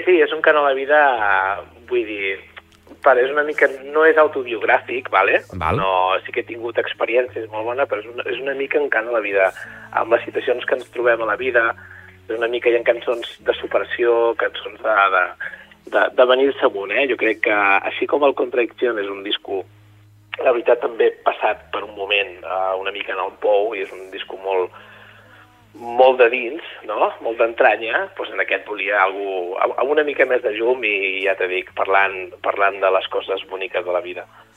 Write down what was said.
sí, és un cant a la vida, vull dir, és una mica, no és autobiogràfic, vale? Val. No, sí que he tingut experiències molt bona, però és una mica un cant a la vida, amb les situacions que ens trobem a la vida, és una mica, hi ha cançons de superació, cançons de venir-se amunt, Jo crec que, així com el Contradicción és un disco, la veritat, també passat per un moment una mica en el pou, i és un disco molt de dins, no? Molt d'entranya, doncs en aquest volia alguna amb una mica més de llum i ja t'he dit, parlant de les coses boniques de la vida.